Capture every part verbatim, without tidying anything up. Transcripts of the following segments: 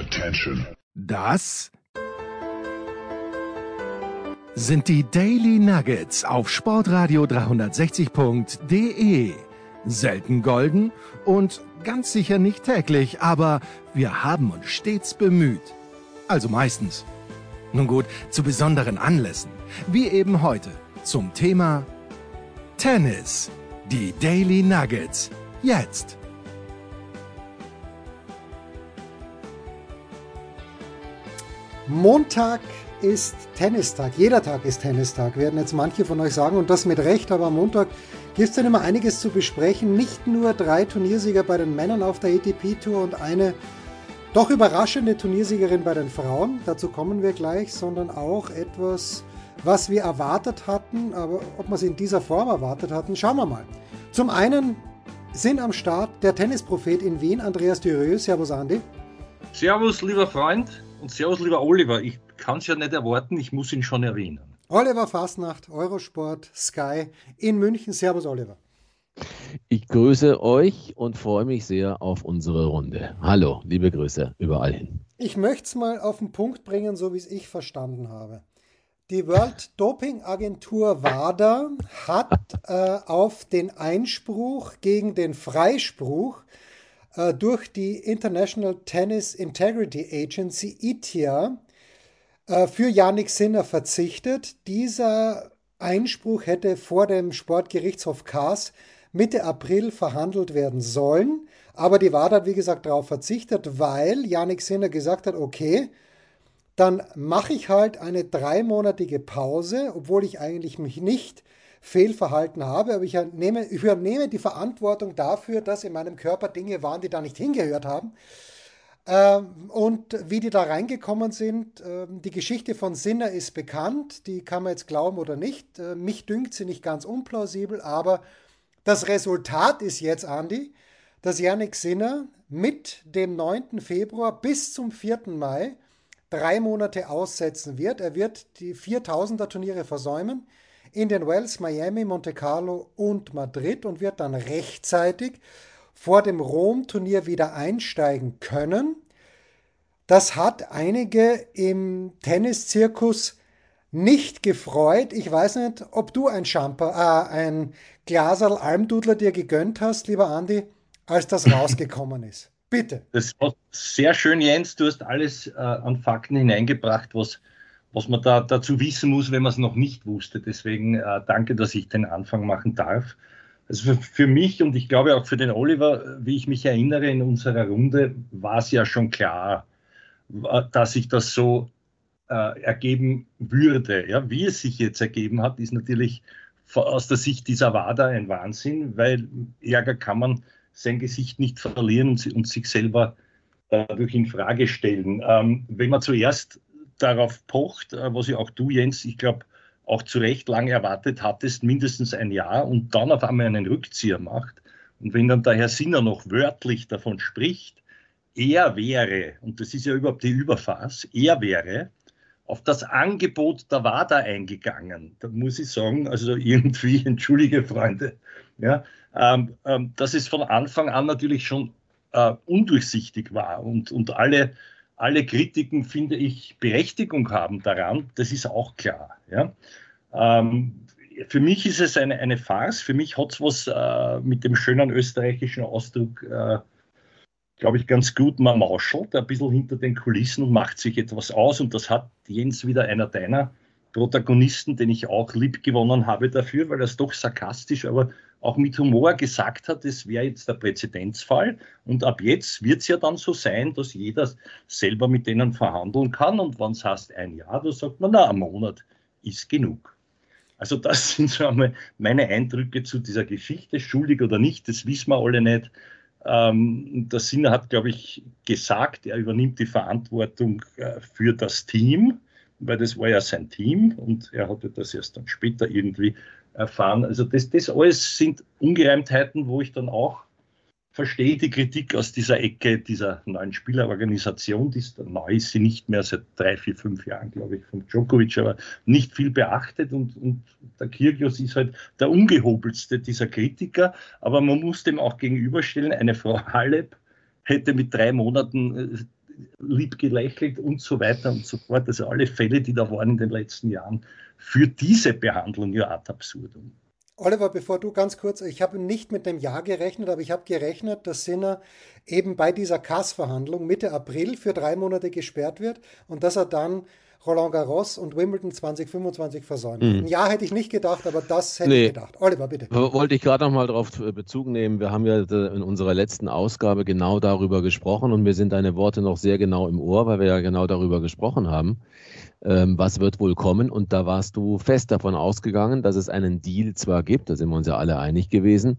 Attention. Das sind die Daily Nuggets auf Sportradio dreihundertsechzig Punkt de. Selten golden und ganz sicher nicht täglich, aber wir haben uns stets bemüht. Also meistens. Nun gut, zu besonderen Anlässen, wie eben heute zum Thema Tennis. Die Daily Nuggets. Jetzt. Montag ist Tennistag. Jeder Tag ist Tennistag, werden jetzt manche von euch sagen. Und das mit Recht, aber am Montag gibt es dann immer einiges zu besprechen. Nicht nur drei Turniersieger bei den Männern auf der A T P-Tour und eine doch überraschende Turniersiegerin bei den Frauen. Dazu kommen wir gleich, sondern auch etwas, was wir erwartet hatten. Aber ob wir es in dieser Form erwartet hatten, schauen wir mal. Zum einen sind am Start der Tennisprophet in Wien, Andreas Dürer. Servus, Andi. Servus, lieber Freund. Und servus, lieber Oliver. Ich kann es ja nicht erwarten, ich muss ihn schon erwähnen. Oliver Fasnacht, Eurosport, Sky in München. Servus, Oliver. Ich grüße euch und freue mich sehr auf unsere Runde. Hallo, liebe Grüße überall hin. Ich möchte es mal auf den Punkt bringen, so wie es ich verstanden habe. Die World Doping Agentur WADA hat äh, auf den Einspruch gegen den Freispruch äh, durch die International Tennis Integrity Agency I T I A äh, für Jannik Sinner verzichtet. Dieser Einspruch hätte vor dem Sportgerichtshof Kaas Mitte April verhandelt werden sollen, aber die WADA hat wie gesagt darauf verzichtet, weil Jannik Sinner gesagt hat, okay, dann mache ich halt eine dreimonatige Pause, obwohl ich eigentlich mich nicht fehlverhalten habe, aber ich übernehme, übernehme die Verantwortung dafür, dass in meinem Körper Dinge waren, die da nicht hingehört haben. Und wie die da reingekommen sind, die Geschichte von Sinner ist bekannt, die kann man jetzt glauben oder nicht. Mich dünkt sie nicht ganz unplausibel, aber das Resultat ist jetzt, Andi, dass Jannik Sinner mit dem neunten Februar bis zum vierten Mai drei Monate aussetzen wird. Er wird die viertausender Turniere versäumen in den Wells, Miami, Monte Carlo und Madrid und wird dann rechtzeitig vor dem Rom-Turnier wieder einsteigen können. Das hat einige im Tenniszirkus nicht gefreut. Ich weiß nicht, ob du ein Schamper, äh, ein Glaserl Almdudler dir gegönnt hast, lieber Andi, als das rausgekommen ist. Bitte. Das war sehr schön, Jens. Du hast alles äh, an Fakten hineingebracht, was, was man da dazu wissen muss, wenn man es noch nicht wusste. Deswegen äh, danke, dass ich den Anfang machen darf. Also für, für mich und ich glaube auch für den Oliver, wie ich mich erinnere, in unserer Runde war es ja schon klar, dass sich das so äh, ergeben würde. Ja, wie es sich jetzt ergeben hat, ist natürlich aus der Sicht dieser WADA ein Wahnsinn, weil Ärger kann man sein Gesicht nicht verlieren und, und sich selber dadurch in Frage stellen. Ähm, wenn man zuerst darauf pocht, äh, was ja auch du, Jens, ich glaube, auch zu Recht lange erwartet hattest, mindestens ein Jahr und dann auf einmal einen Rückzieher macht. Und wenn dann der Herr Sinner noch wörtlich davon spricht, er wäre, und das ist ja überhaupt die Überfass, er wäre auf das Angebot der WADA eingegangen. Da muss ich sagen, also irgendwie, entschuldige Freunde, ja, ähm, ähm, dass es von Anfang an natürlich schon äh, undurchsichtig war und, und alle, alle Kritiken, finde ich, Berechtigung haben daran, das ist auch klar. Ja. Ähm, für mich ist es eine, eine Farce, für mich hat es was äh, mit dem schönen österreichischen Ausdruck, äh, glaube ich, ganz gut, man mauschelt ein bisschen hinter den Kulissen und macht sich etwas aus. Und das hat Jens wieder einer deiner Protagonisten, den ich auch lieb gewonnen habe dafür, weil er es doch sarkastisch, aber auch mit Humor gesagt hat, es wäre jetzt der Präzedenzfall. Und ab jetzt wird es ja dann so sein, dass jeder selber mit denen verhandeln kann. Und wenn es heißt ein Jahr, da sagt man, na, ein Monat ist genug. Also das sind so einmal meine Eindrücke zu dieser Geschichte. Schuldig oder nicht, das wissen wir alle nicht. Ähm, der Sinner hat, glaube ich, gesagt, er übernimmt die Verantwortung äh, für das Team, weil das war ja sein Team und er hatte das erst dann später irgendwie erfahren. Also das, das alles sind Ungereimtheiten, wo ich dann auch verstehe die Kritik aus dieser Ecke dieser neuen Spielerorganisation, die ist, neu ist sie nicht mehr seit drei, vier, fünf Jahren, glaube ich, von Djokovic, aber nicht viel beachtet und, und der Kyrgios ist halt der ungehobelste dieser Kritiker, aber man muss dem auch gegenüberstellen, eine Frau Halep hätte mit drei Monaten lieb gelächelt und so weiter und so fort. Also alle Fälle, die da waren in den letzten Jahren, für diese Behandlung ja ad absurdum. Oliver, bevor du ganz kurz, ich habe nicht mit dem Jahr gerechnet, aber ich habe gerechnet, dass Sinner eben bei dieser C A S-Verhandlung Mitte April für drei Monate gesperrt wird und dass er dann Roland Garros und Wimbledon zwanzig fünfundzwanzig versäumt. Mhm. Ein Jahr hätte ich nicht gedacht, aber das hätte Nee. ich gedacht. Oliver, bitte. Wollte ich gerade noch mal darauf Bezug nehmen. Wir haben ja in unserer letzten Ausgabe genau darüber gesprochen und mir sind deine Worte noch sehr genau im Ohr, weil wir ja genau darüber gesprochen haben. Ähm, was wird wohl kommen? Und da warst du fest davon ausgegangen, dass es einen Deal zwar gibt, da sind wir uns ja alle einig gewesen,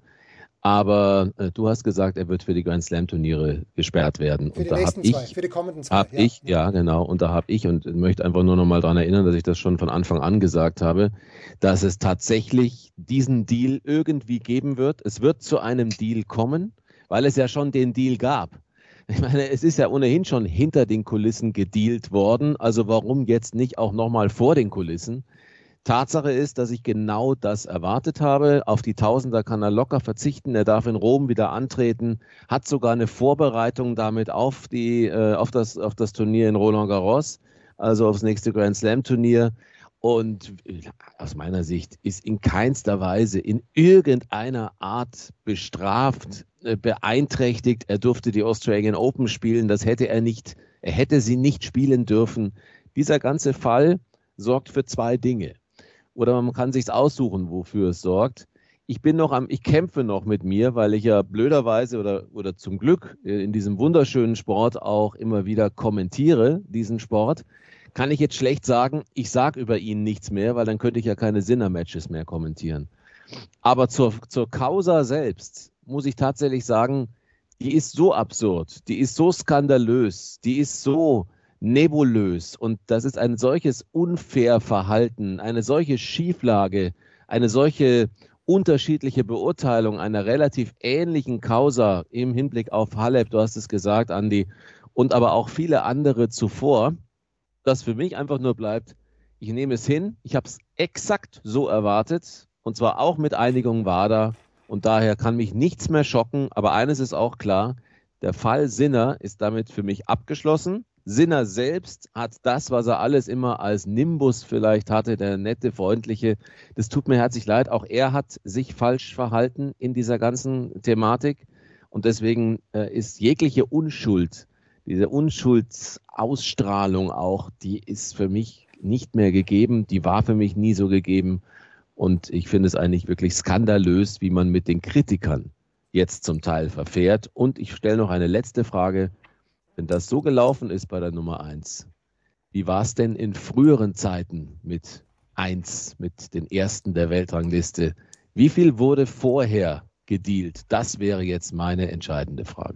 aber äh, du hast gesagt, er wird für die Grand Slam Turniere gesperrt werden. Für und die da nächsten habe ich, zwei, für die kommenden zwei. hab ja. ich, ja genau, und da habe ich und möchte einfach nur noch mal daran erinnern, dass ich das schon von Anfang an gesagt habe, dass es tatsächlich diesen Deal irgendwie geben wird. Es wird zu einem Deal kommen, weil es ja schon den Deal gab. Ich meine, es ist ja ohnehin schon hinter den Kulissen gedealt worden, also warum jetzt nicht auch nochmal vor den Kulissen? Tatsache ist, dass ich genau das erwartet habe. Auf die Tausender kann er locker verzichten. Er darf in Rom wieder antreten, hat sogar eine Vorbereitung damit auf, die, äh, auf, das, auf das Turnier in Roland Garros, also aufs nächste Grand Slam Turnier. Und aus meiner Sicht ist in keinster Weise in irgendeiner Art bestraft, äh, beeinträchtigt. Er durfte die Australian Open spielen. Das hätte er nicht, er hätte sie nicht spielen dürfen. Dieser ganze Fall sorgt für zwei Dinge. Oder man kann sich's aussuchen, wofür es sorgt. Ich bin noch am, ich kämpfe noch mit mir, weil ich ja blöderweise oder, oder zum Glück in diesem wunderschönen Sport auch immer wieder kommentiere, diesen Sport. Kann ich jetzt schlecht sagen, ich sage über ihn nichts mehr, weil dann könnte ich ja keine Sinner-Matches mehr kommentieren. Aber zur, zur Causa selbst muss ich tatsächlich sagen, die ist so absurd, die ist so skandalös, die ist so nebulös und das ist ein solches unfair Verhalten, eine solche Schieflage, eine solche unterschiedliche Beurteilung einer relativ ähnlichen Causa im Hinblick auf Halep, du hast es gesagt, Andi, und aber auch viele andere zuvor, dass für mich einfach nur bleibt, ich nehme es hin, ich habe es exakt so erwartet und zwar auch mit Einigung WADA und daher kann mich nichts mehr schocken, aber eines ist auch klar, der Fall Sinner ist damit für mich abgeschlossen. Sinner selbst hat das, was er alles immer als Nimbus vielleicht hatte, der nette, freundliche, das tut mir herzlich leid, auch er hat sich falsch verhalten in dieser ganzen Thematik und deswegen äh, ist jegliche Unschuld, diese Unschuldsausstrahlung auch, die ist für mich nicht mehr gegeben, die war für mich nie so gegeben und ich finde es eigentlich wirklich skandalös, wie man mit den Kritikern jetzt zum Teil verfährt. Und ich stelle noch eine letzte Frage, wenn das so gelaufen ist bei der Nummer eins, wie war es denn in früheren Zeiten mit eins, mit den Ersten der Weltrangliste? Wie viel wurde vorher gedealt? Das wäre jetzt meine entscheidende Frage.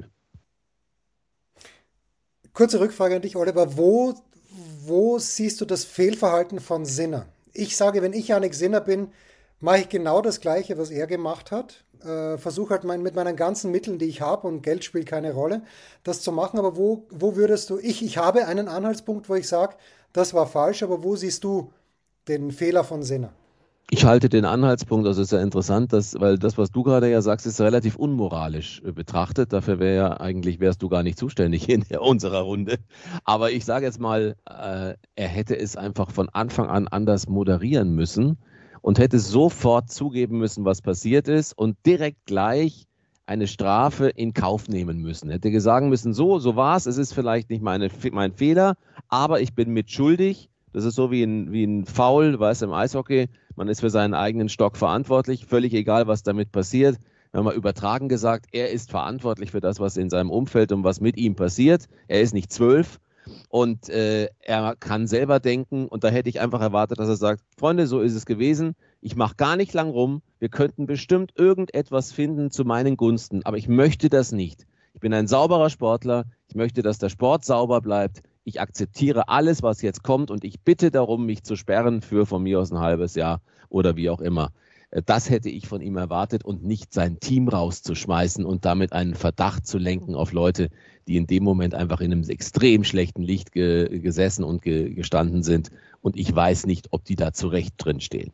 Kurze Rückfrage an dich, Oliver. Wo, wo siehst du das Fehlverhalten von Sinner? Ich sage, wenn ich Jannik Sinner bin, mache ich genau das Gleiche, was er gemacht hat. Äh, Versuche halt mein, mit meinen ganzen Mitteln, die ich habe, und Geld spielt keine Rolle, das zu machen. Aber wo, wo würdest du, ich, ich habe einen Anhaltspunkt, wo ich sage, das war falsch, aber wo siehst du den Fehler von Sinner? Ich halte den Anhaltspunkt, also ist ja interessant, dass, weil das, was du gerade ja sagst, ist relativ unmoralisch äh, betrachtet. Dafür wäre ja eigentlich, wärst du gar nicht zuständig in der, unserer Runde. Aber ich sage jetzt mal, äh, er hätte es einfach von Anfang an anders moderieren müssen und hätte sofort zugeben müssen, was passiert ist und direkt gleich eine Strafe in Kauf nehmen müssen. Hätte sagen müssen, so, so war es, es ist vielleicht nicht meine, mein Fehler, aber ich bin mitschuldig. Das ist so wie ein, wie ein Foul, weißt du, im Eishockey. Man ist für seinen eigenen Stock verantwortlich, völlig egal, was damit passiert. Wir haben mal übertragen gesagt, er ist verantwortlich für das, was in seinem Umfeld und was mit ihm passiert. Er ist nicht zwölf und äh, er kann selber denken. Und da hätte ich einfach erwartet, dass er sagt, Freunde, so ist es gewesen. Ich mache gar nicht lang rum. Wir könnten bestimmt irgendetwas finden zu meinen Gunsten, aber ich möchte das nicht. Ich bin ein sauberer Sportler. Ich möchte, dass der Sport sauber bleibt. Ich akzeptiere alles, was jetzt kommt und ich bitte darum, mich zu sperren für von mir aus ein halbes Jahr oder wie auch immer. Das hätte ich von ihm erwartet und nicht sein Team rauszuschmeißen und damit einen Verdacht zu lenken auf Leute, die in dem Moment einfach in einem extrem schlechten Licht ge- gesessen und ge- gestanden sind. Und ich weiß nicht, ob die da zu Recht drin stehen.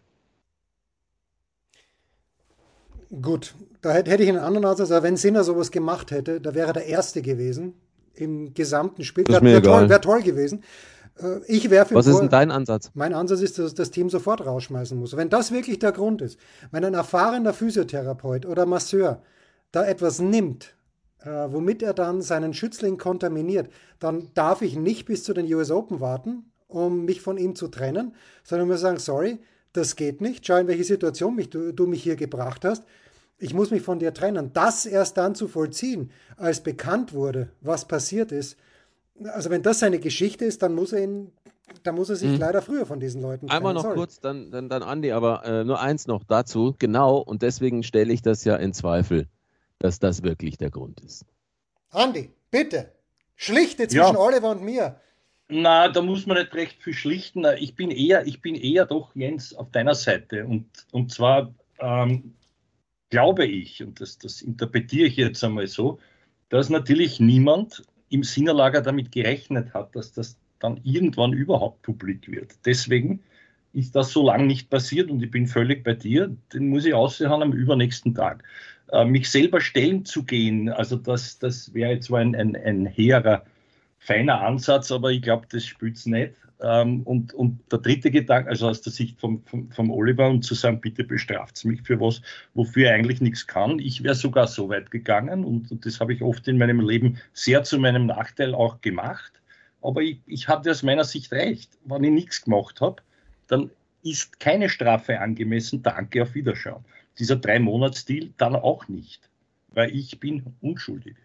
Gut, da hätte ich einen anderen Ansatz. Also wenn Sinner sowas gemacht hätte, da wäre er der Erste gewesen, im gesamten Spiel. Das ist Wäre mir wär toll, egal. wär toll gewesen. Äh, Ich werfe ihm Was ist vor, denn dein Ansatz? mein Ansatz ist, dass das Team sofort rausschmeißen muss. Wenn das wirklich der Grund ist, wenn ein erfahrener Physiotherapeut oder Masseur da etwas nimmt, äh, womit er dann seinen Schützling kontaminiert, dann darf ich nicht bis zu den U S Open warten, um mich von ihm zu trennen, sondern muss sagen, sorry, das geht nicht. Schau, in welche Situation mich, du, du mich hier gebracht hast. Ich muss mich von dir trennen. Das erst dann zu vollziehen, als bekannt wurde, was passiert ist. Also wenn das seine Geschichte ist, dann muss er ihn, dann muss er sich Hm. leider früher von diesen Leuten trennen. Einmal noch Sorry. kurz, dann, dann, dann Andi, aber äh, nur eins noch dazu. Genau, und deswegen stelle ich das ja in Zweifel, dass das wirklich der Grund ist. Andi, bitte, schlichte Ja. zwischen Oliver und mir. Na, da muss man nicht recht viel schlichten. Ich bin eher, ich bin eher doch, Jens, auf deiner Seite. Und, und zwar ähm, glaube ich, und das, das interpretiere ich jetzt einmal so, dass natürlich niemand im Sinnerlager damit gerechnet hat, dass das dann irgendwann überhaupt publik wird. Deswegen ist das so lange nicht passiert und ich bin völlig bei dir. Den muss ich aussehen am übernächsten Tag. Äh, mich selber stellen zu gehen, also das, das wäre jetzt so ein, ein, ein hehrer, feiner Ansatz, aber ich glaube, das spielt es nicht. Ähm, und, und der dritte Gedanke, also aus der Sicht vom, vom, vom Oliver, und zu sagen, bitte bestraft mich für was, wofür er eigentlich nichts kann. Ich wäre sogar so weit gegangen und, und das habe ich oft in meinem Leben sehr zu meinem Nachteil auch gemacht. Aber ich, ich hatte aus meiner Sicht recht. Wenn ich nichts gemacht habe, dann ist keine Strafe angemessen. Danke, auf Wiederschauen. Dieser Drei-Monats-Deal dann auch nicht, weil ich bin unschuldig.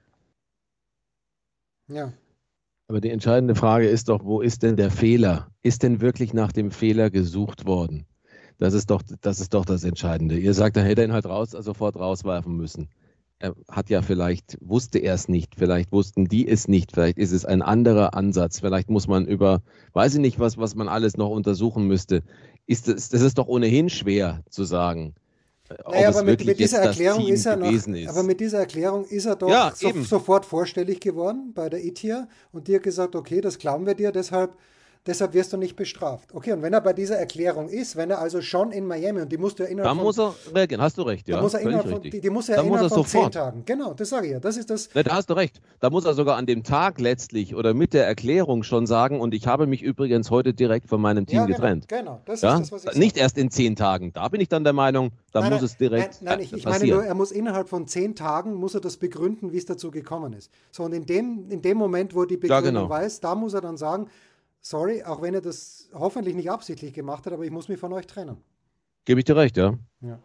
Ja. Aber die entscheidende Frage ist doch, wo ist denn der Fehler? Ist denn wirklich nach dem Fehler gesucht worden? Das ist doch das, ist doch das Entscheidende. Ihr sagt, er hätte ihn halt raus, sofort rauswerfen müssen. Er hat ja vielleicht, wusste er es nicht, vielleicht wussten die es nicht, vielleicht ist es ein anderer Ansatz, vielleicht muss man über, weiß ich nicht, was, was man alles noch untersuchen müsste. Ist das, das ist doch ohnehin schwer zu sagen, ob Naja, es aber mit, wirklich mit dieser jetzt das Erklärung Team ist er noch, gewesen ist. aber mit dieser Erklärung ist er doch Ja, so, eben. sofort vorstellig geworden bei der I T I A und die hat gesagt, okay, das glauben wir dir, deshalb, deshalb wirst du nicht bestraft. Okay, und wenn er bei dieser Erklärung ist, wenn er also schon in Miami, und die musst du ja innerhalb Da von, muss er reagieren, hast du recht, da ja, muss er völlig innerhalb von, richtig. die, die muss er Da ja muss er innerhalb von zehn sofort. Tagen, genau, das sage ich ja, das ist das, Ne, da hast du recht. Da muss er sogar an dem Tag letztlich oder mit der Erklärung schon sagen, und ich habe mich übrigens heute direkt von meinem Team ja, genau, getrennt. genau, das Ja? ist das, was ich Nicht sage. erst in zehn Tagen. Da bin ich dann der Meinung, da Nein, muss nein, es direkt nein, nein, ich, äh, ich meine passieren. nur, er muss innerhalb von zehn Tagen, muss er das begründen, wie es dazu gekommen ist. So, und in dem, in dem Moment, wo er die Ja, Begründung genau. weiß, da muss er dann sagen, sorry, auch wenn er das hoffentlich nicht absichtlich gemacht hat, aber ich muss mich von euch trennen. Gebe ich dir recht, ja. Ja.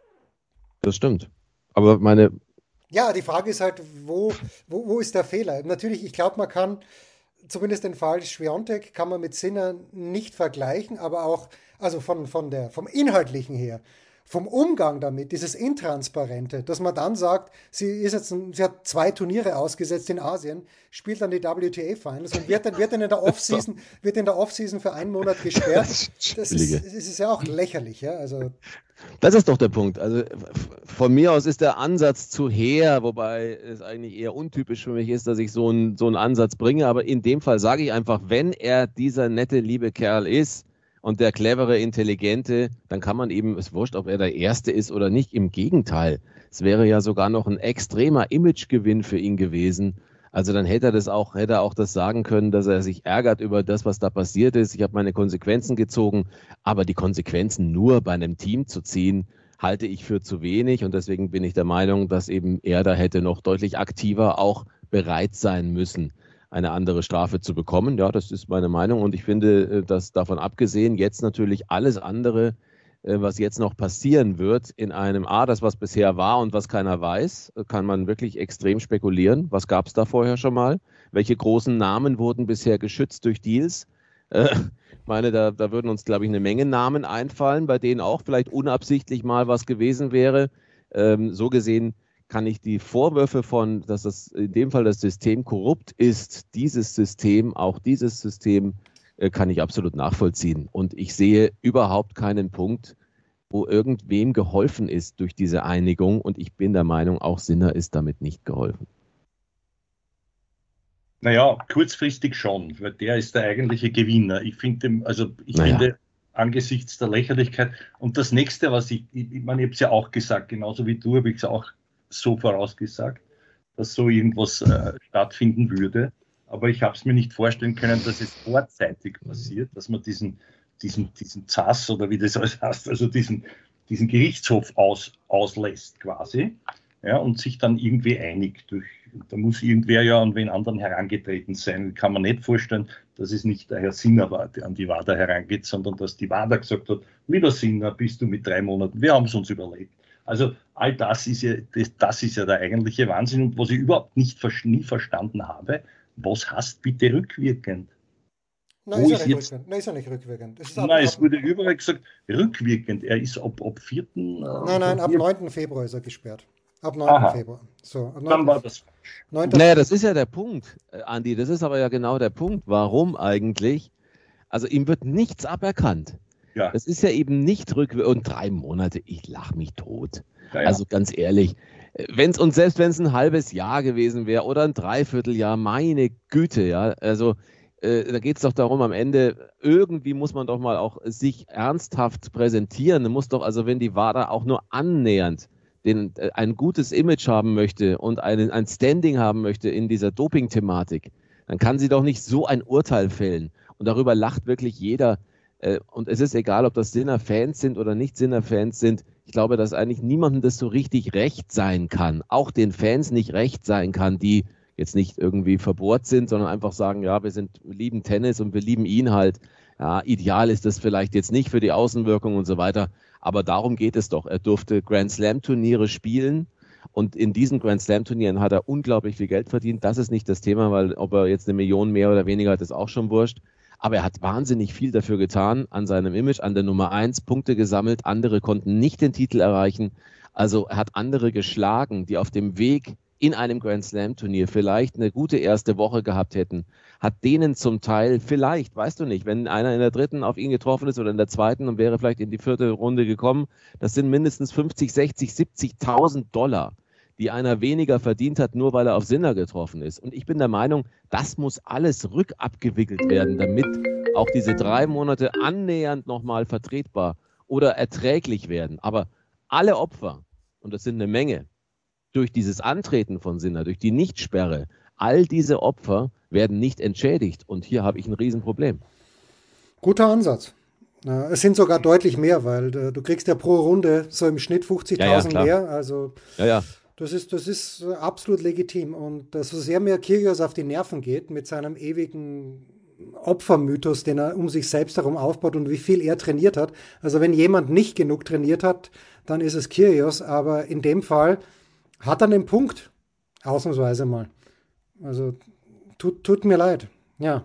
Das stimmt. Aber meine, Ja, die Frage ist halt, wo, wo, wo ist der Fehler? Natürlich, ich glaube, man kann, zumindest den Fall Swiatek kann man mit Sinner nicht vergleichen, aber auch, also von, von der, vom Inhaltlichen her, vom Umgang damit, dieses Intransparente, dass man dann sagt, sie ist jetzt ein, sie hat zwei Turniere ausgesetzt in Asien, spielt dann die W T A Finals und wird dann, wird dann in der Offseason, wird in der Offseason für einen Monat gesperrt. Das ist, das ist ja auch lächerlich, ja. Also, das ist doch der Punkt. Also von mir aus ist der Ansatz zu her, wobei es eigentlich eher untypisch für mich ist, dass ich so einen, so einen Ansatz bringe. Aber in dem Fall sage ich einfach, wenn er dieser nette, liebe Kerl ist und der clevere, intelligente, dann kann man eben, es wurscht, ob er der Erste ist oder nicht. Im Gegenteil, es wäre ja sogar noch ein extremer Imagegewinn für ihn gewesen. Also dann hätte er das auch, hätte er auch das sagen können, dass er sich ärgert über das, was da passiert ist. Ich habe meine Konsequenzen gezogen, aber die Konsequenzen nur bei einem Team zu ziehen, halte ich für zu wenig. Und deswegen bin ich der Meinung, dass eben er da hätte noch deutlich aktiver auch bereit sein müssen, eine andere Strafe zu bekommen. Ja, das ist meine Meinung. Und ich finde, dass davon abgesehen jetzt natürlich alles andere, was jetzt noch passieren wird in einem A, das was bisher war und was keiner weiß, kann man wirklich extrem spekulieren. Was gab es da vorher schon mal? Welche großen Namen wurden bisher geschützt durch Deals? Äh, ich meine, da, da würden uns, glaube ich, eine Menge Namen einfallen, bei denen auch vielleicht unabsichtlich mal was gewesen wäre. Ähm, so gesehen kann ich die Vorwürfe von, dass das in dem Fall das System korrupt ist, dieses System, auch dieses System, kann ich absolut nachvollziehen. Und ich sehe überhaupt keinen Punkt, wo irgendwem geholfen ist durch diese Einigung. Und ich bin der Meinung, auch Sinner ist damit nicht geholfen. Naja, kurzfristig schon, weil der ist der eigentliche Gewinner. Ich finde, also ich Naja. finde, angesichts der Lächerlichkeit und das nächste, was ich, ich, ich meine, ich habe es ja auch gesagt, genauso wie du, habe ich es auch so vorausgesagt, dass so irgendwas äh, stattfinden würde. Aber ich habe es mir nicht vorstellen können, dass es vorzeitig passiert, dass man diesen, diesen, diesen Z A S oder wie das alles heißt, also diesen, diesen Gerichtshof aus, auslässt quasi, ja, und sich dann irgendwie einigt. Durch, da muss irgendwer ja an wen anderen herangetreten sein. Kann man nicht vorstellen, dass es nicht der Herr Sinner war, der an die WADA herangeht, sondern dass die WADA gesagt hat, lieber Sinner, bist du mit drei Monaten, wir haben es uns überlegt. Also all das ist ja, das, das ist ja der eigentliche Wahnsinn. Und was ich überhaupt nicht, nie verstanden habe, was heißt bitte rückwirkend? Nein, ist, ist, ja jetzt... Nein, ist ja nicht rückwirkend. Es nein, ab, es wurde überall gesagt, rückwirkend. Er ist ab, ab vierten Nein, nein, ab neunten Februar ist er gesperrt. Ab neunten Februar. So, ab neunten Dann war das falsch. Naja, das ist ja der Punkt, Andi. Das ist aber ja genau der Punkt. Warum eigentlich? Also ihm wird nichts aberkannt. Ja. Das ist ja eben nicht rückwirkend. Und drei Monate, ich lache mich tot. Ja, ja. Also ganz ehrlich, wenn es und selbst wenn es ein halbes Jahr gewesen wäre oder ein Dreivierteljahr, meine Güte, ja, also äh, da geht es doch darum, am Ende irgendwie muss man doch mal auch sich ernsthaft präsentieren. Man muss doch, also wenn die WADA auch nur annähernd den, äh, ein gutes Image haben möchte und einen, ein Standing haben möchte in dieser Doping-Thematik, dann kann sie doch nicht so ein Urteil fällen. Und darüber lacht wirklich jeder. Äh, und es ist egal, ob das Sinner-Fans sind oder nicht Sinner-Fans sind. Ich glaube, dass eigentlich niemandem das so richtig recht sein kann. Auch den Fans nicht recht sein kann, die jetzt nicht irgendwie verbohrt sind, sondern einfach sagen, ja, wir sind, wir lieben Tennis und wir lieben ihn halt. Ja, ideal ist das vielleicht jetzt nicht für die Außenwirkung und so weiter. Aber darum geht es doch. Er durfte Grand Slam Turniere spielen und in diesen Grand Slam Turnieren hat er unglaublich viel Geld verdient. Das ist nicht das Thema, weil ob er jetzt eine Million mehr oder weniger hat, ist auch schon wurscht. Aber er hat wahnsinnig viel dafür getan, an seinem Image, an der Nummer eins, Punkte gesammelt. Andere konnten nicht den Titel erreichen. Also er hat andere geschlagen, die auf dem Weg in einem Grand Slam Turnier vielleicht eine gute erste Woche gehabt hätten. Hat denen zum Teil vielleicht, weißt du nicht, wenn einer in der dritten auf ihn getroffen ist oder in der zweiten und wäre vielleicht in die vierte Runde gekommen, das sind mindestens fünfzig, sechzig, siebzigtausend Dollar, die einer weniger verdient hat, nur weil er auf Sinner getroffen ist. Und ich bin der Meinung, das muss alles rückabgewickelt werden, damit auch diese drei Monate annähernd nochmal vertretbar oder erträglich werden. Aber alle Opfer, und das sind eine Menge, durch dieses Antreten von Sinner, durch die Nichtsperre, all diese Opfer werden nicht entschädigt. Und hier habe ich ein Riesenproblem. Guter Ansatz. Es sind sogar deutlich mehr, weil du kriegst ja pro Runde so im Schnitt fünfzigtausend ja, ja, mehr. Also ja, ja. Das ist, das ist absolut legitim. Und so sehr mir Kyrgios auf die Nerven geht mit seinem ewigen Opfermythos, den er um sich selbst herum aufbaut und wie viel er trainiert hat. Also wenn jemand nicht genug trainiert hat, dann ist es Kyrgios. Aber in dem Fall hat er einen Punkt. Ausnahmsweise mal. Also tut, tut mir leid. Ja.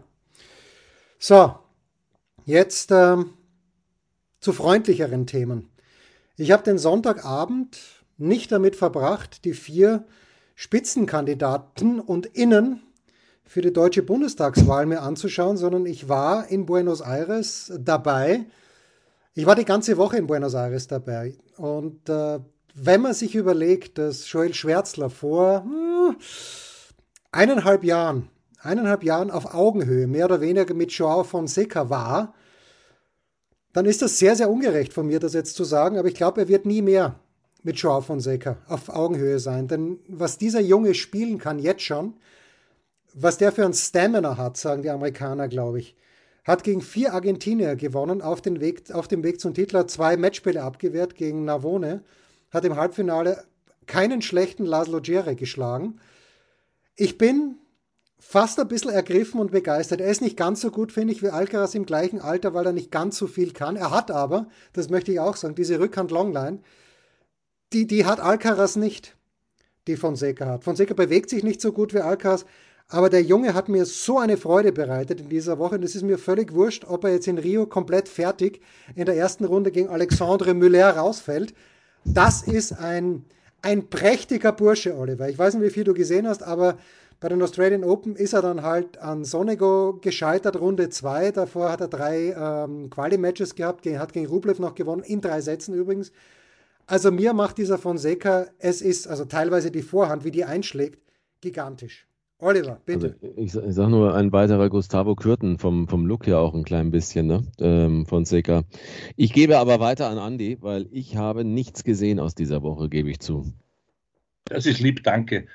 So, jetzt ähm, zu freundlicheren Themen. Ich habe den Sonntagabend nicht damit verbracht, die vier Spitzenkandidaten und Innen für die deutsche Bundestagswahl mir anzuschauen, sondern ich war in Buenos Aires dabei. Ich war die ganze Woche in Buenos Aires dabei. Und äh, wenn man sich überlegt, dass Joel Schwärzler vor hm, eineinhalb Jahren, eineinhalb Jahren auf Augenhöhe mehr oder weniger mit Joao Fonseca war, dann ist das sehr, sehr ungerecht von mir, das jetzt zu sagen. Aber ich glaube, er wird nie mehr mit Joao Fonseca auf Augenhöhe sein. Denn was dieser Junge spielen kann jetzt schon, was der für ein Stamina hat, sagen die Amerikaner, glaube ich, hat gegen vier Argentinier gewonnen auf, den Weg, auf dem Weg zum Titel, hat zwei Matchspiele abgewehrt gegen Navone, hat im Halbfinale keinen schlechten Laszlo Djere geschlagen. Ich bin fast ein bisschen ergriffen und begeistert. Er ist nicht ganz so gut, finde ich, wie Alcaraz im gleichen Alter, weil er nicht ganz so viel kann. Er hat aber, das möchte ich auch sagen, diese Rückhand-Longline, die, die hat Alcaraz nicht, die Fonseca hat. Fonseca bewegt sich nicht so gut wie Alcaraz, aber der Junge hat mir so eine Freude bereitet in dieser Woche. Und es ist mir völlig wurscht, ob er jetzt in Rio komplett fertig in der ersten Runde gegen Alexandre Müller rausfällt. Das ist ein, ein prächtiger Bursche, Oliver. Ich weiß nicht, wie viel du gesehen hast, aber bei den Australian Open ist er dann halt an Sonego gescheitert, Runde zwei. Davor hat er drei ähm, Quali-Matches gehabt, hat gegen Rublev noch gewonnen, in drei Sätzen übrigens. Also mir macht dieser Fonseca, es ist also teilweise die Vorhand, wie die einschlägt, gigantisch. Oliver, bitte. Also ich, ich sage nur, ein weiterer Gustavo Kürten vom, vom Look her auch ein klein bisschen, ne? ähm, Fonseca. Ich gebe aber weiter an Andi, weil ich habe nichts gesehen aus dieser Woche, gebe ich zu. Das ist lieb, danke.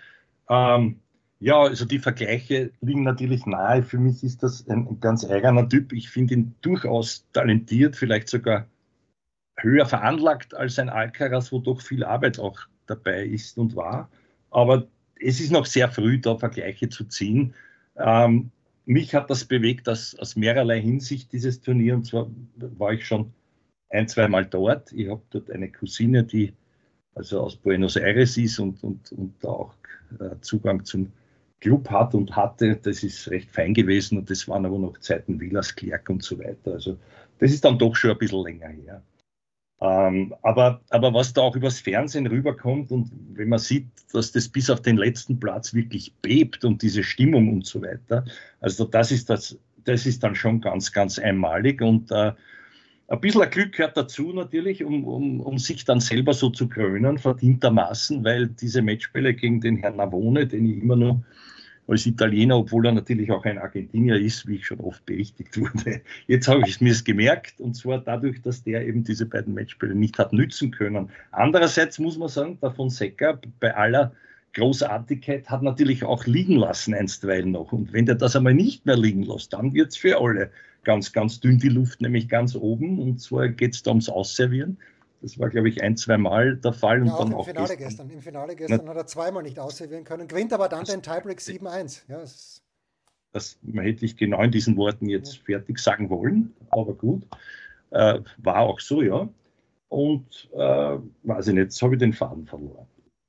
Ähm, ja, also die Vergleiche liegen natürlich nahe. Für mich ist das ein, ein ganz eigener Typ. Ich finde ihn durchaus talentiert, vielleicht sogar höher veranlagt als ein Alcaraz, wo doch viel Arbeit auch dabei ist und war. Aber es ist noch sehr früh, da Vergleiche zu ziehen. Ähm, mich hat das bewegt aus, aus mehrerlei Hinsicht, dieses Turnier. Und zwar war ich schon ein, zwei Mal dort. Ich habe dort eine Cousine, die also aus Buenos Aires ist und, und, und auch äh, Zugang zum Club hat und hatte. Das ist recht fein gewesen und das waren aber noch Zeiten Villas Klerk und so weiter. Also das ist dann doch schon ein bisschen länger her. Ähm, aber, aber was da auch übers Fernsehen rüberkommt und wenn man sieht, dass das bis auf den letzten Platz wirklich bebt und diese Stimmung und so weiter, also das ist, das, das ist dann schon ganz, ganz einmalig und äh, ein bisschen Glück gehört dazu natürlich, um, um, um sich dann selber so zu krönen, verdientermaßen, weil diese Matchspiele gegen den Herrn Navone, den ich immer noch als Italiener, obwohl er natürlich auch ein Argentinier ist, wie ich schon oft berichtigt wurde. Jetzt habe ich es mir gemerkt, und zwar dadurch, dass der eben diese beiden Matchspiele nicht hat nützen können. Andererseits muss man sagen, der Fonseca bei aller Großartigkeit hat natürlich auch liegen lassen einstweilen noch. Und wenn der das einmal nicht mehr liegen lässt, dann wird es für alle ganz, ganz dünn die Luft, nämlich ganz oben. Und zwar geht es da ums Ausservieren. Das war, glaube ich, ein, zwei Mal der Fall. Ja, Und auch dann im auch Finale gestern. gestern. Im Finale gestern hat er zweimal nicht ausservieren können, gewinnt aber dann Das, den Tiebreak sieben eins. Ja, es- das hätte ich genau in diesen Worten jetzt ja. fertig sagen wollen, aber gut. Äh, war auch so, ja. Und äh, weiß ich nicht, jetzt habe ich den Faden verloren.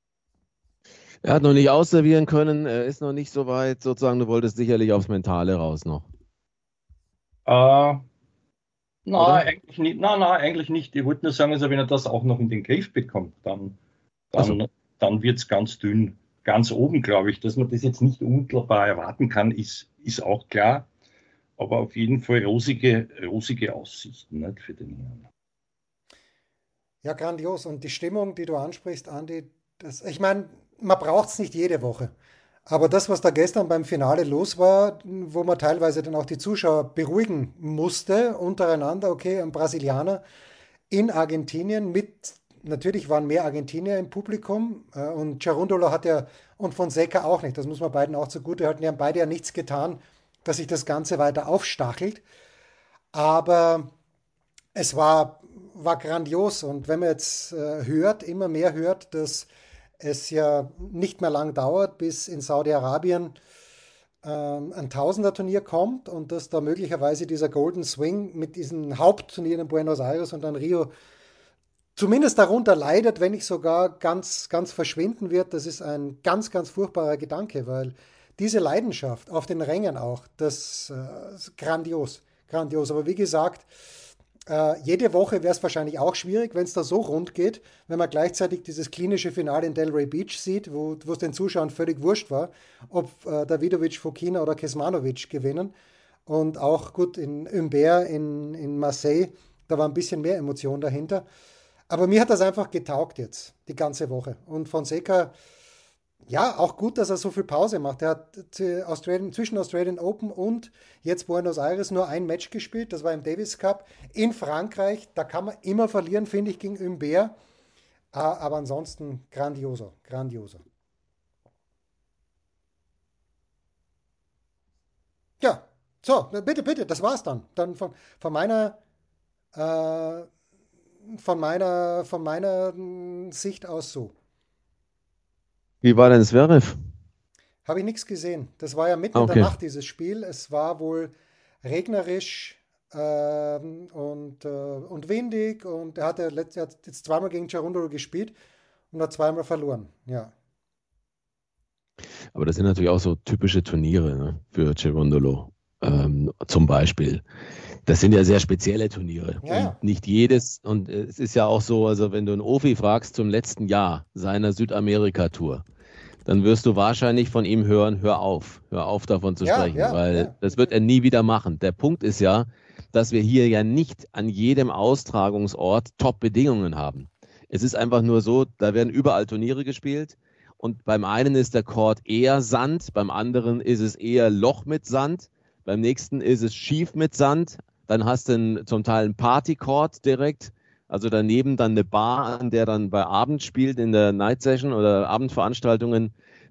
Er hat noch nicht ausservieren können, er ist noch nicht so weit, sozusagen, du wolltest sicherlich aufs Mentale raus noch. Äh, na, Oder? eigentlich nicht. Na, na, eigentlich nicht. Ich wollte nur sagen, also wenn er das auch noch in den Griff bekommt, dann, Achso. dann, dann wird es ganz dünn. Ganz oben, glaube ich, dass man das jetzt nicht unmittelbar erwarten kann, ist, ist auch klar. Aber auf jeden Fall rosige, rosige Aussichten, nicht, für den Herrn. Ja, grandios. Und die Stimmung, die du ansprichst, Andi, das, ich meine, man braucht es nicht jede Woche. Aber das, was da gestern beim Finale los war, wo man teilweise dann auch die Zuschauer beruhigen musste, untereinander, okay, ein Brasilianer in Argentinien mit, natürlich waren mehr Argentinier im Publikum äh, und Cerundolo hat ja und Fonseca auch nicht, das muss man beiden auch zugute halten, die haben beide ja nichts getan, dass sich das Ganze weiter aufstachelt. Aber es war, war grandios und wenn man jetzt äh, hört, immer mehr hört, dass es ja nicht mehr lang dauert, bis in Saudi-Arabien ähm, ein Tausender-Turnier kommt und dass da möglicherweise dieser Golden Swing mit diesen Hauptturnieren in Buenos Aires und dann Rio zumindest darunter leidet, wenn nicht sogar ganz, ganz verschwinden wird. Das ist ein ganz, ganz furchtbarer Gedanke, weil diese Leidenschaft auf den Rängen auch, das äh, ist grandios, grandios. Aber wie gesagt, äh, jede Woche wäre es wahrscheinlich auch schwierig, wenn es da so rund geht, wenn man gleichzeitig dieses klinische Finale in Delray Beach sieht, wo wo es den Zuschauern völlig wurscht war, ob äh, Davidovic, Fokina oder Kesmanovic gewinnen. Und auch gut in Humbert, in, in Marseille, da war ein bisschen mehr Emotion dahinter. Aber mir hat das einfach getaugt jetzt, die ganze Woche. Und Fonseca, ja, auch gut, dass er so viel Pause macht. Er hat äh, Australian, zwischen Australian Open und jetzt Buenos Aires nur ein Match gespielt. Das war im Davis Cup in Frankreich. Da kann man immer verlieren, finde ich, gegen Humbert. Ah, aber ansonsten grandioso, grandioso. Ja, so, bitte, bitte, das war's dann. Dann von, von meiner, äh, von meiner, von meiner mm, Sicht aus so. Wie war denn Zverev? Habe ich nichts gesehen. Das war ja mitten Ah, in der okay. Nacht, dieses Spiel. Es war wohl regnerisch ähm, und, äh, und windig und er hatte letzt, er hat jetzt zweimal gegen Cerundolo gespielt und hat zweimal verloren. Ja, Aber das sind natürlich auch so typische Turniere, ne, für Cerundolo. Ähm, zum Beispiel. Das sind ja sehr spezielle Turniere ja, und ja. nicht jedes, und äh, es ist ja auch so, also wenn du einen Ofi fragst zum letzten Jahr seiner Südamerika-Tour, dann wirst du wahrscheinlich von ihm hören, hör auf, hör auf davon zu Ja, sprechen, ja, weil ja, das wird er natürlich. nie wieder machen. Der Punkt ist ja, dass wir hier ja nicht an jedem Austragungsort Top-Bedingungen haben. Es ist einfach nur so, da werden überall Turniere gespielt und beim einen ist der Court eher Sand, beim anderen ist es eher Loch mit Sand, beim nächsten ist es schief mit Sand, dann hast du einen, zum Teil einen Party-Court direkt, also daneben dann eine Bar, an der dann bei Abend spielt in der Night Session oder Abendveranstaltungen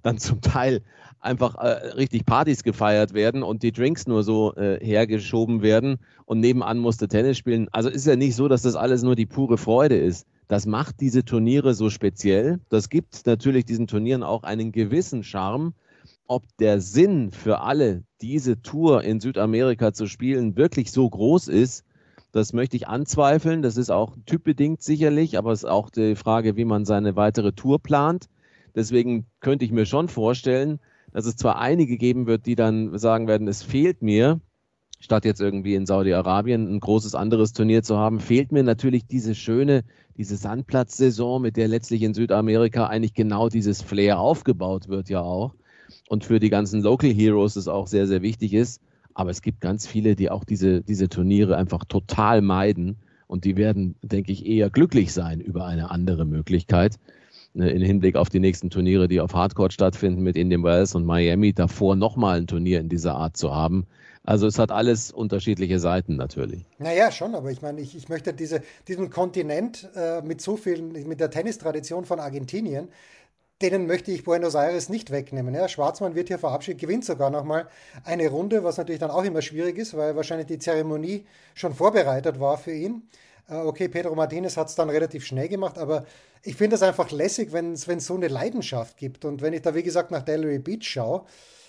dann zum Teil einfach äh, richtig Partys gefeiert werden und die Drinks nur so äh, hergeschoben werden und nebenan musste Tennis spielen. Also ist ja nicht so, dass das alles nur die pure Freude ist. Das macht diese Turniere so speziell. Das gibt natürlich diesen Turnieren auch einen gewissen Charme. Ob der Sinn für alle, diese Tour in Südamerika zu spielen, wirklich so groß ist, das möchte ich anzweifeln. Das ist auch typbedingt sicherlich, aber es ist auch die Frage, wie man seine weitere Tour plant. Deswegen könnte ich mir schon vorstellen, dass es zwar einige geben wird, die dann sagen werden, es fehlt mir, statt jetzt irgendwie in Saudi-Arabien ein großes anderes Turnier zu haben, fehlt mir natürlich diese schöne, diese Sandplatzsaison, mit der letztlich in Südamerika eigentlich genau dieses Flair aufgebaut wird ja auch. Und für die ganzen Local Heroes es auch sehr, sehr wichtig ist. Aber es gibt ganz viele, die auch diese, diese Turniere einfach total meiden. Und die werden, denke ich, eher glücklich sein über eine andere Möglichkeit. Im Hinblick auf die nächsten Turniere, die auf Hardcourt stattfinden mit Indian Wells und Miami, davor nochmal ein Turnier in dieser Art zu haben. Also es hat alles unterschiedliche Seiten natürlich. Naja, schon, aber ich meine, ich, ich möchte diese, diesen Kontinent äh, mit so vielen, mit der Tennistradition von Argentinien, denen möchte ich Buenos Aires nicht wegnehmen. Ja, Schwarzmann wird hier verabschiedet, gewinnt sogar nochmal eine Runde, was natürlich dann auch immer schwierig ist, weil wahrscheinlich die Zeremonie schon vorbereitet war für ihn. Äh, okay, Pedro Martinez hat es dann relativ schnell gemacht, aber ich finde es einfach lässig, wenn es so eine Leidenschaft gibt. Und wenn ich da, wie gesagt, nach Delray Beach schaue,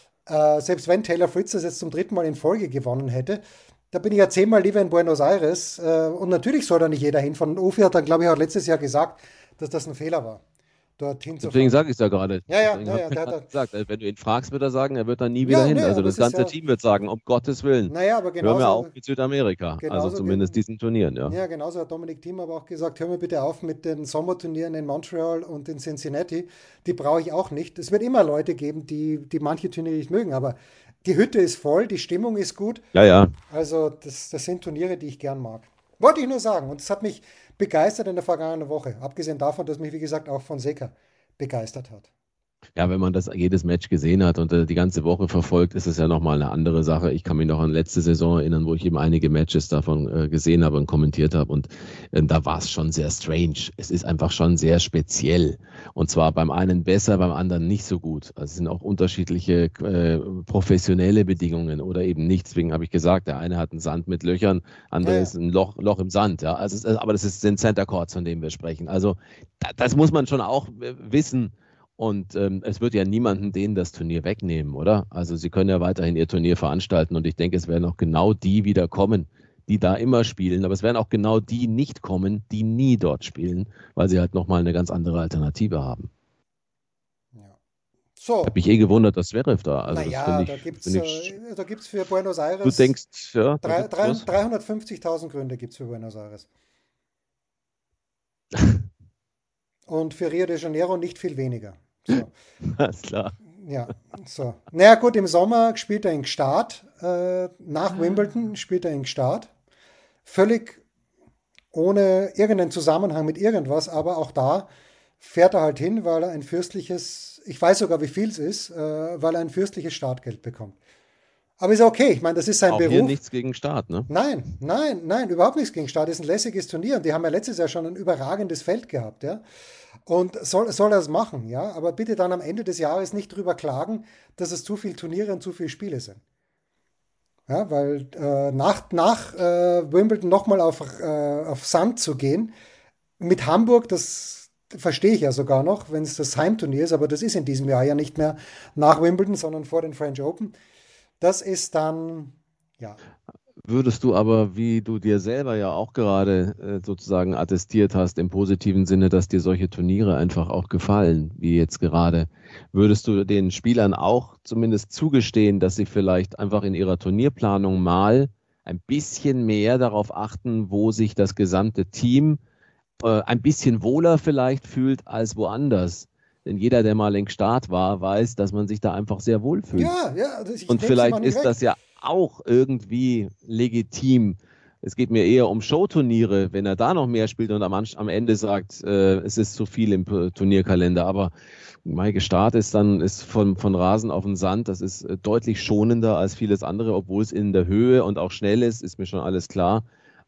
äh, selbst wenn Taylor Fritz das jetzt zum dritten Mal in Folge gewonnen hätte, da bin ich ja zehnmal lieber in Buenos Aires. Äh, und natürlich soll da nicht jeder hinfahren. Ofi hat dann, glaube ich, auch letztes Jahr gesagt, dass das ein Fehler war, dorthin zu fahren. Deswegen sage ich es ja gerade. Ja, ja, Deswegen ja, habe ja, ich der gerade hat gesagt, wenn du ihn fragst, wird er sagen, er wird dann nie wieder ja, hin. nee, Also aber das es ist ganze ja, Team wird sagen, um Gottes Willen, naja, aber hör mir genauso, auf mit Südamerika. Also genauso, zumindest ge- diesen Turnieren, ja. ja, genauso hat Dominik Thiem aber auch gesagt, hör mir bitte auf mit den Sommerturnieren in Montreal und in Cincinnati. Die brauche ich auch nicht. Es wird immer Leute geben, die, die manche Turniere nicht mögen, aber die Hütte ist voll, die Stimmung ist gut. Ja, ja. Also das, das sind Turniere, die ich gern mag. Wollte ich nur sagen. Und es hat mich begeistert in der vergangenen Woche. Abgesehen davon, dass mich, wie gesagt, auch Fonseca begeistert hat. Ja, wenn man das jedes Match gesehen hat und äh, die ganze Woche verfolgt, ist es ja nochmal eine andere Sache. Ich kann mich noch an letzte Saison erinnern, wo ich eben einige Matches davon äh, gesehen habe und kommentiert habe. Und äh, da war es schon sehr strange. Es ist einfach schon sehr speziell. Und zwar beim einen besser, beim anderen nicht so gut. Also es sind auch unterschiedliche äh, professionelle Bedingungen oder eben nicht. Deswegen habe ich gesagt, der eine hat einen Sand mit Löchern, andere Ja, ja. ist ein Loch, Loch im Sand. Ja, also es, ist- aber das ist, sind Center Courts, von denen wir sprechen. Also da, das muss man schon auch äh, wissen. Und ähm, es wird ja niemanden denen das Turnier wegnehmen, oder? Also sie können ja weiterhin ihr Turnier veranstalten und ich denke, es werden auch genau die wieder kommen, die da immer spielen. Aber es werden auch genau die nicht kommen, die nie dort spielen, weil sie halt nochmal eine ganz andere Alternative haben. Ja. Ich habe So, mich eh gewundert, dass Zverev da. Also das naja, finde da ich, gibt es finde ich, äh, da gibt's für Buenos du Aires denkst, ja, da drei- gibt's drei- was. dreihundertfünfzigtausend Gründe gibt es für Buenos Aires. Und für Rio de Janeiro nicht viel weniger. So, Alles klar. ja, so. Naja, gut, im Sommer spielt er in Gstaad. Äh, nach Wimbledon spielt er in Gstaad. Völlig ohne irgendeinen Zusammenhang mit irgendwas, aber auch da fährt er halt hin, weil er ein fürstliches, ich weiß sogar, wie viel es ist, äh, weil er ein fürstliches Startgeld bekommt. Aber ist okay, ich meine, das ist sein Auch hier Beruf. nichts gegen Start, ne? Nein, nein, nein, überhaupt nichts gegen Start. Das ist ein lässiges Turnier und die haben ja letztes Jahr schon ein überragendes Feld gehabt, ja. Und soll, soll er es machen, ja. Aber bitte dann am Ende des Jahres nicht drüber klagen, dass es zu viele Turniere und zu viele Spiele sind. Ja, weil äh, nach, nach äh, Wimbledon nochmal auf, äh, auf Sand zu gehen, mit Hamburg, das verstehe ich ja sogar noch, wenn es das Heimturnier ist, aber das ist in diesem Jahr ja nicht mehr nach Wimbledon, sondern vor den French Open. Das ist dann, ja, Würdest du aber, wie du dir selber ja auch gerade äh, sozusagen attestiert hast, im positiven Sinne, dass dir solche Turniere einfach auch gefallen, wie jetzt gerade, würdest du den Spielern auch zumindest zugestehen, dass sie vielleicht einfach in ihrer Turnierplanung mal ein bisschen mehr darauf achten, wo sich das gesamte Team äh, ein bisschen wohler vielleicht fühlt als woanders? Denn jeder, der mal in Start war, weiß, dass man sich da einfach sehr wohl fühlt. ja, ja, also ich Und nehme es vielleicht immer nicht ist weg. das ja auch irgendwie legitim. Es geht mir eher um Showturniere, wenn er da noch mehr spielt und am, Ansch- am Ende sagt, äh, es ist zu viel im P- Turnierkalender. Aber mein Start ist dann ist von, von Rasen auf den Sand. Das ist äh, deutlich schonender als vieles andere, obwohl es in der Höhe und auch schnell ist, ist mir schon alles klar.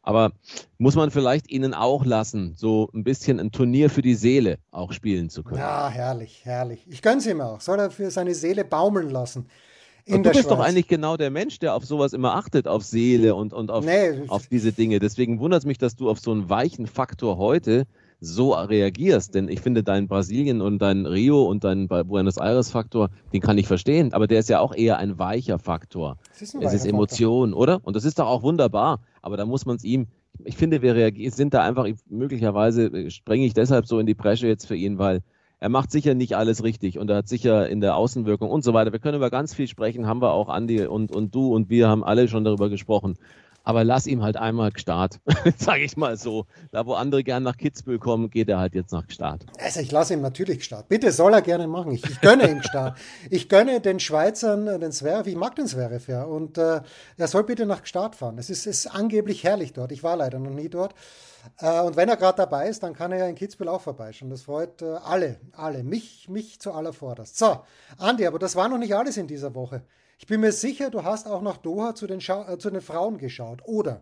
Aber muss man vielleicht ihnen auch lassen, so ein bisschen ein Turnier für die Seele auch spielen zu können? Ja, herrlich, herrlich. Ich gönn's ihm auch. Soll er für seine Seele baumeln lassen in Und der du bist doch Schweiz. eigentlich genau der Mensch, der auf sowas immer achtet, auf Seele und, und auf, Nee, auf diese Dinge. Deswegen wundert es mich, dass du auf so einen weichen Faktor heute so reagierst. Denn ich finde, dein Brasilien und dein Rio und dein Buenos Aires Faktor, den kann ich verstehen. Aber der ist ja auch eher ein weicher Faktor. es ist ein Es ist weicher Emotion, oder? Und das ist doch auch wunderbar. Aber da muss man es ihm, ich finde, wir reagieren, sind da einfach, möglicherweise sprenge ich deshalb so in die Bresche jetzt für ihn, weil er macht sicher nicht alles richtig und er hat sicher in der Außenwirkung und so weiter. Wir können über ganz viel sprechen, haben wir auch, Andi und, und du und wir haben alle schon darüber gesprochen. Aber lass ihm halt einmal Gstaad, sage ich mal so. Da, wo andere gern nach Kitzbühel kommen, geht er halt jetzt nach Gstaad. Also ich lasse ihm natürlich Start. Bitte soll er gerne machen. Ich, ich gönne ihm Start. Ich gönne den Schweizern den Zverev. Ich mag den Zverev ja. Und äh, er soll bitte nach Gstaad fahren. Es ist, ist angeblich herrlich dort. Ich war leider noch nie dort. Äh, und wenn er gerade dabei ist, dann kann er ja in Kitzbühel auch vorbeischauen. Das freut äh, alle, alle. Mich, mich zu allervorderst. So, Andi, aber das war noch nicht alles in dieser Woche. Ich bin mir sicher, du hast auch nach Doha zu den, Schau äh, zu den Frauen geschaut, oder?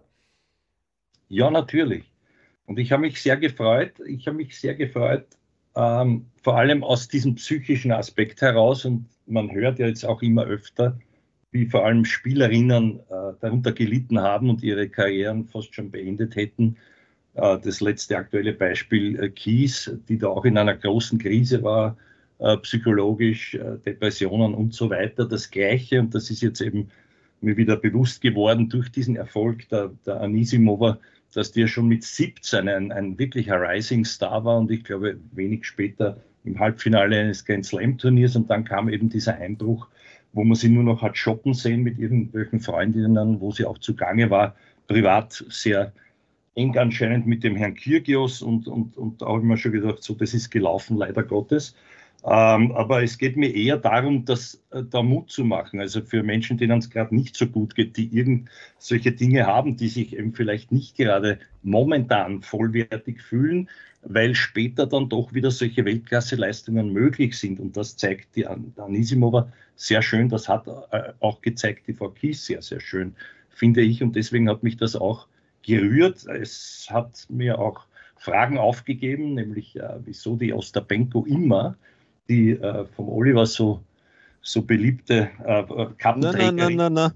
Ja, natürlich. Und ich habe mich sehr gefreut. Ich habe mich sehr gefreut, ähm, vor allem aus diesem psychischen Aspekt heraus. Und man hört ja jetzt auch immer öfter, wie vor allem Spielerinnen äh, darunter gelitten haben und ihre Karrieren fast schon beendet hätten. Äh, das letzte aktuelle Beispiel äh, Kies, die da auch in einer großen Krise war, äh, psychologisch, äh, Depressionen und so weiter. Das Gleiche, und das ist jetzt eben mir wieder bewusst geworden durch diesen Erfolg der, der Anisimova, dass die ja schon mit siebzehn ein, ein wirklicher Rising Star war und ich glaube wenig später im Halbfinale eines Grand Slam Turniers, und dann kam eben dieser Einbruch, wo man sie nur noch hat shoppen sehen mit irgendwelchen Freundinnen, wo sie auch zugange war, privat sehr eng anscheinend mit dem Herrn Kyrgios, und, und, und da habe ich mir schon gedacht, so, das ist gelaufen, leider Gottes. Ähm, aber es geht mir eher darum, dass, äh, da Mut zu machen. Also für Menschen, denen es gerade nicht so gut geht, die irgend solche Dinge haben, die sich eben vielleicht nicht gerade momentan vollwertig fühlen, weil später dann doch wieder solche Weltklasseleistungen möglich sind. Und das zeigt die An- Anisimova sehr schön. Das hat äh, auch gezeigt die Frau Kies sehr, sehr schön, finde ich. Und deswegen hat mich das auch gerührt. Es hat mir auch Fragen aufgegeben, nämlich äh, wieso die Ostapenko immer die äh, vom Oliver so, so beliebte äh, Kappenträgerin. Na, na, na,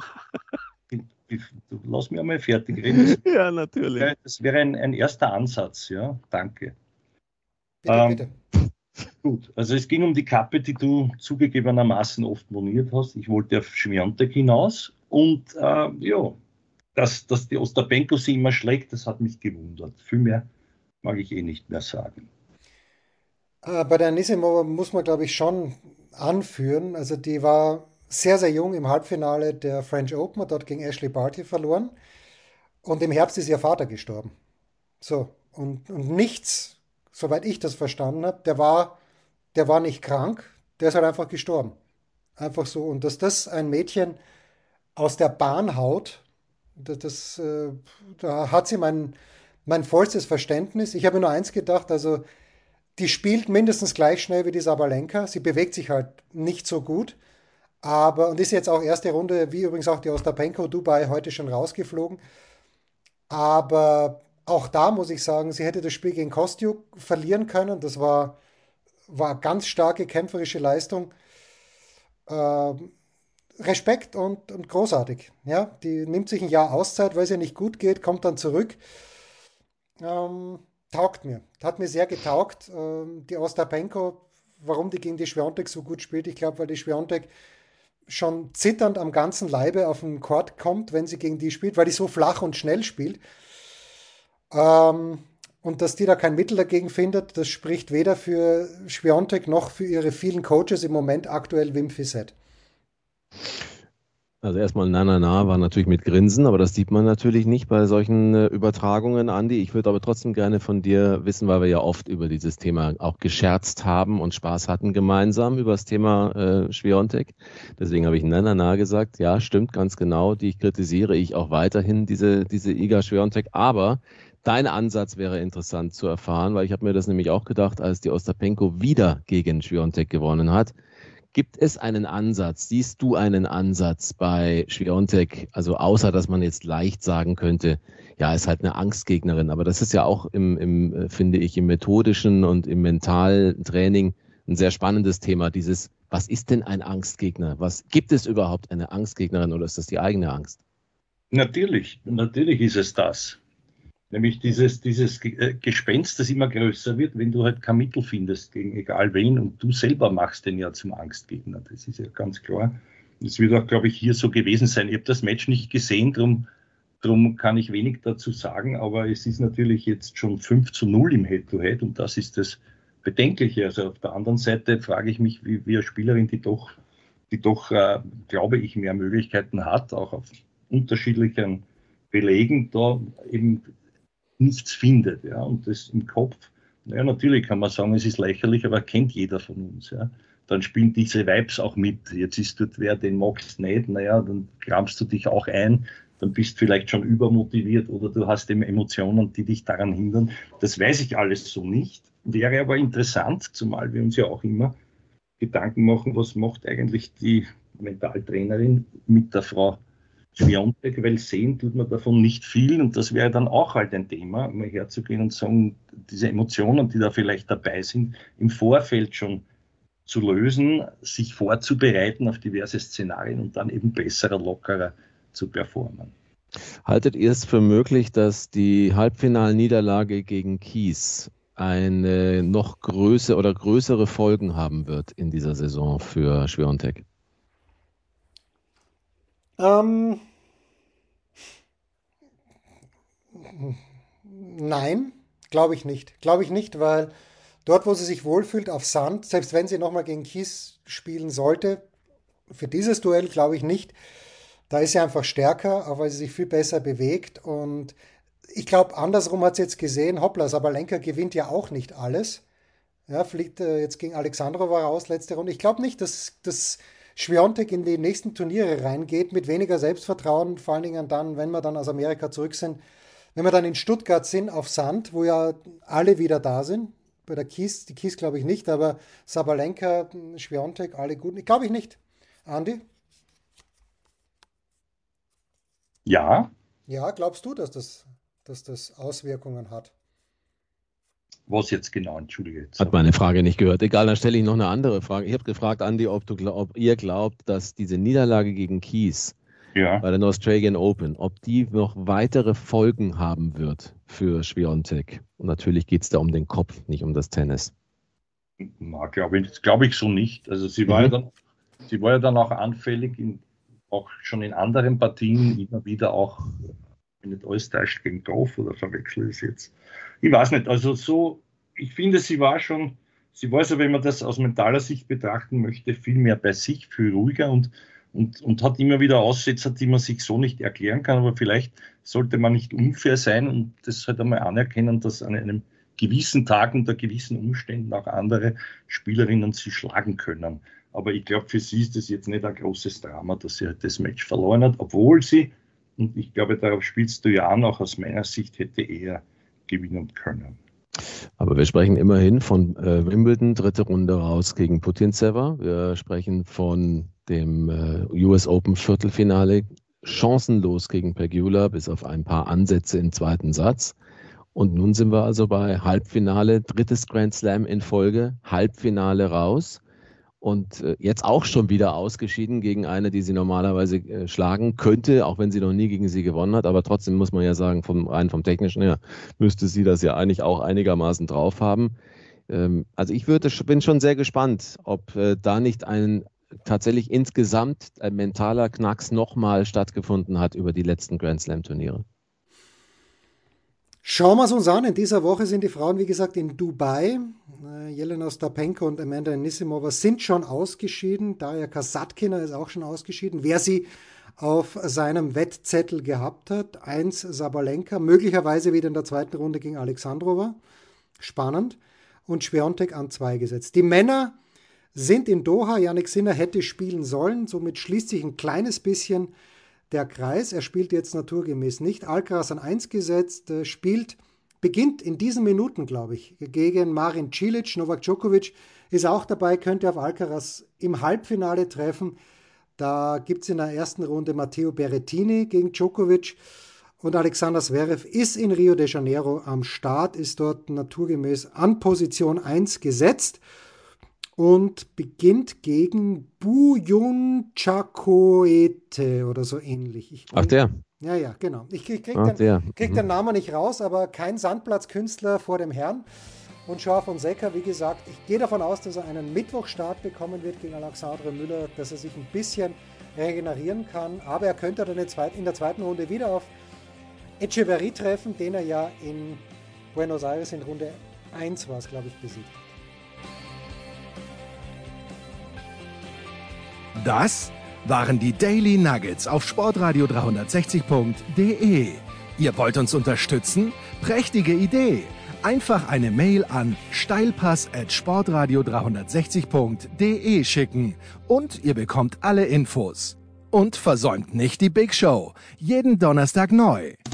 na, na. Lass mich einmal fertig reden. Das, ja, natürlich. Wäre, das wäre ein, ein erster Ansatz, ja. Danke. Bitte, ähm, bitte. Gut, also es ging um die Kappe, die du zugegebenermaßen oft moniert hast. Ich wollte auf Świątek hinaus und äh, ja, dass, dass die Ostapenko sie immer schlägt, das hat mich gewundert. Viel mehr mag ich eh nicht mehr sagen. Äh, bei der Anisimova muss man, glaube ich, schon anführen. Also die war sehr, sehr jung im Halbfinale der French Open, hat dort gegen Ashley Barty verloren. Und im Herbst ist ihr Vater gestorben. So, und, und nichts, soweit ich das verstanden habe, der war, der war nicht krank, der ist halt einfach gestorben. Einfach so. Und dass das ein Mädchen aus der Bahn haut, das, das, äh, da hat sie mein, mein vollstes Verständnis. Ich habe mir nur eins gedacht, also die spielt mindestens gleich schnell wie die Sabalenka. Sie bewegt sich halt nicht so gut. Aber, und ist jetzt auch erste Runde, wie übrigens auch die Ostapenko Dubai heute schon rausgeflogen. Aber auch da muss ich sagen, sie hätte das Spiel gegen Kostyuk verlieren können. Das war, war ganz starke kämpferische Leistung. Ähm, Respekt und, und großartig. Ja, die nimmt sich ein Jahr Auszeit, weil es ihr nicht gut geht, kommt dann zurück. Ähm, taugt mir. Hat mir sehr getaugt. Ähm, die Ostapenko, warum die gegen die Świątek so gut spielt, ich glaube, weil die Świątek schon zitternd am ganzen Leibe auf den Court kommt, wenn sie gegen die spielt, weil die so flach und schnell spielt. Ähm, und dass die da kein Mittel dagegen findet, das spricht weder für Świątek noch für ihre vielen Coaches im Moment aktuell Wim Fissett. Also erstmal na na na war natürlich mit Grinsen, aber das sieht man natürlich nicht bei solchen äh, Übertragungen, Andi. Ich würde aber trotzdem gerne von dir wissen, weil wir ja oft über dieses Thema auch gescherzt haben und Spaß hatten gemeinsam über das Thema äh, Świątek. Deswegen habe ich na na na gesagt. Ja, stimmt, ganz genau. Die kritisiere ich auch weiterhin, diese, diese Iga Świątek. Aber dein Ansatz wäre interessant zu erfahren, weil ich habe mir das nämlich auch gedacht, als die Ostapenko wieder gegen Świątek gewonnen hat. Gibt es einen Ansatz, siehst du einen Ansatz bei Świątek, also außer, dass man jetzt leicht sagen könnte, ja, ist halt eine Angstgegnerin, aber das ist ja auch im, im, finde ich, im methodischen und im Mentaltraining ein sehr spannendes Thema, dieses, was ist denn ein Angstgegner? Was, gibt es überhaupt eine Angstgegnerin oder ist das die eigene Angst? Natürlich, natürlich ist es das. Nämlich dieses, dieses Gespenst, das immer größer wird, wenn du halt kein Mittel findest gegen egal wen und du selber machst den ja zum Angstgegner. Das ist ja ganz klar. Das wird auch, glaube ich, hier so gewesen sein. Ich habe das Match nicht gesehen, darum drum kann ich wenig dazu sagen, aber es ist natürlich jetzt schon fünf zu null im Head-to-Head und das ist das Bedenkliche. Also auf der anderen Seite frage ich mich, wie, wie eine Spielerin, die doch, die doch äh, glaube ich, mehr Möglichkeiten hat, auch auf unterschiedlichen Belegen, da eben nichts findet, ja, und das im Kopf, naja, natürlich kann man sagen, es ist lächerlich, aber kennt jeder von uns, ja. Dann spielen diese Vibes auch mit. Jetzt ist dort wer, den magst nicht, naja, dann kramst du dich auch ein, dann bist du vielleicht schon übermotiviert oder du hast eben Emotionen, die dich daran hindern. Das weiß ich alles so nicht. Wäre aber interessant, zumal wir uns ja auch immer Gedanken machen, was macht eigentlich die Mentaltrainerin mit der Frau Świątek, weil sehen tut man davon nicht viel und das wäre dann auch halt ein Thema, mal herzugehen und sagen, diese Emotionen, die da vielleicht dabei sind, im Vorfeld schon zu lösen, sich vorzubereiten auf diverse Szenarien und dann eben besserer, lockerer zu performen. Haltet ihr es für möglich, dass die Halbfinalniederlage gegen Kies eine noch größere oder größere Folgen haben wird in dieser Saison für Świątek? Ähm, nein, glaube ich nicht. Glaube ich nicht, weil dort, wo sie sich wohlfühlt, auf Sand, selbst wenn sie nochmal gegen Kies spielen sollte, für dieses Duell glaube ich nicht. Da ist sie einfach stärker, auch weil sie sich viel besser bewegt. Und ich glaube, andersrum hat sie jetzt gesehen, hoppla, Sabalenka gewinnt ja auch nicht alles. Ja, fliegt äh, jetzt gegen Alexandrova raus, letzte Runde. Ich glaube nicht, dass, dass Świątek in die nächsten Turniere reingeht mit weniger Selbstvertrauen, vor allen Dingen dann, wenn wir dann aus Amerika zurück sind, wenn wir dann in Stuttgart sind auf Sand, wo ja alle wieder da sind. Bei der Kies, die Kies glaube ich nicht, aber Sabalenka, Świątek, alle gut. Ich glaube ich nicht. Andi? Ja, Ja, glaubst du, dass das, dass das Auswirkungen hat? was jetzt genau, entschuldige jetzt. Hat meine Frage nicht gehört. Egal, dann stelle ich noch eine andere Frage. Ich habe gefragt, Andi, ob, du, glaub, ob ihr glaubt, dass diese Niederlage gegen Kies Ja. bei den Australian Open, ob die noch weitere Folgen haben wird für Świątek. Und natürlich geht es da um den Kopf, nicht um das Tennis. Na, glaube ich, glaube ich so nicht. Also sie war, Mhm. ja dann, sie war ja dann auch anfällig, in, auch schon in anderen Partien, immer wieder auch, wenn nicht alles täuscht, gegen Goff oder verwechsel ich es jetzt. Ich weiß nicht, also so, ich finde, sie war schon, sie war so, wenn man das aus mentaler Sicht betrachten möchte, viel mehr bei sich, viel ruhiger und, und, und hat immer wieder Aussetzer, die man sich so nicht erklären kann, aber vielleicht sollte man nicht unfair sein und das halt einmal anerkennen, dass an einem gewissen Tag unter gewissen Umständen auch andere Spielerinnen sie schlagen können. Aber ich glaube, für sie ist das jetzt nicht ein großes Drama, dass sie halt das Match verloren hat, obwohl sie, und ich glaube, darauf spielst du ja an, auch aus meiner Sicht hätte eher gewinnen können. Aber wir sprechen immerhin von äh, Wimbledon, dritte Runde raus gegen Putintseva. Wir sprechen von dem äh, U S Open Viertelfinale, chancenlos gegen Pegula, bis auf ein paar Ansätze im zweiten Satz. Und nun sind wir also bei Halbfinale, drittes Grand Slam in Folge, Halbfinale raus. Und äh, jetzt auch schon wieder ausgeschieden gegen eine, die sie normalerweise äh, schlagen könnte, auch wenn sie noch nie gegen sie gewonnen hat. Aber trotzdem muss man ja sagen, vom, rein vom Technischen her, müsste sie das ja eigentlich auch einigermaßen drauf haben. Ähm, also ich würde, bin schon sehr gespannt, ob äh, da nicht ein tatsächlich insgesamt ein mentaler Knacks nochmal stattgefunden hat über die letzten Grand Slam Turniere. Schauen wir es uns an. In dieser Woche sind die Frauen, wie gesagt, in Dubai. Äh, Jelena Ostapenko und Amanda Anisimova sind schon ausgeschieden. Daria Kasatkina ist auch schon ausgeschieden. Wer sie auf seinem Wettzettel gehabt hat, eins Sabalenka, möglicherweise wieder in der zweiten Runde gegen Alexandrova. Spannend. Und Świątek an zwei gesetzt. Die Männer sind in Doha. Jannik Sinner hätte spielen sollen. Somit schließt sich ein kleines bisschen der Kreis. Er spielt jetzt naturgemäß nicht. Alcaraz an eins gesetzt, spielt, beginnt in diesen Minuten, glaube ich, gegen Marin Cilic. Novak Djokovic ist auch dabei, könnte auf Alcaraz im Halbfinale treffen. Da gibt es in der ersten Runde Matteo Berrettini gegen Djokovic und Alexander Zverev ist in Rio de Janeiro am Start, ist dort naturgemäß an Position eins gesetzt und beginnt gegen Buyun Chakoete oder so ähnlich. Ich Ach, der. Ja, ja, genau. Ich krieg, krieg, Ach, den, der. krieg Mhm. den Namen nicht raus, aber kein Sandplatzkünstler vor dem Herrn. Und Joao Fonseca, wie gesagt, ich gehe davon aus, dass er einen Mittwochstart bekommen wird gegen Alexandre Müller, dass er sich ein bisschen regenerieren kann. Aber er könnte dann in der zweiten Runde wieder auf Echeverry treffen, den er ja in Buenos Aires in Runde eins war, glaube ich, besiegt. Das waren die Daily Nuggets auf sportradio dreihundertsechzig punkt de. Ihr wollt uns unterstützen? Prächtige Idee! Einfach eine Mail an steilpass at sportradio dreihundertsechzig punkt de schicken und ihr bekommt alle Infos. Und versäumt nicht die Big Show. Jeden Donnerstag neu.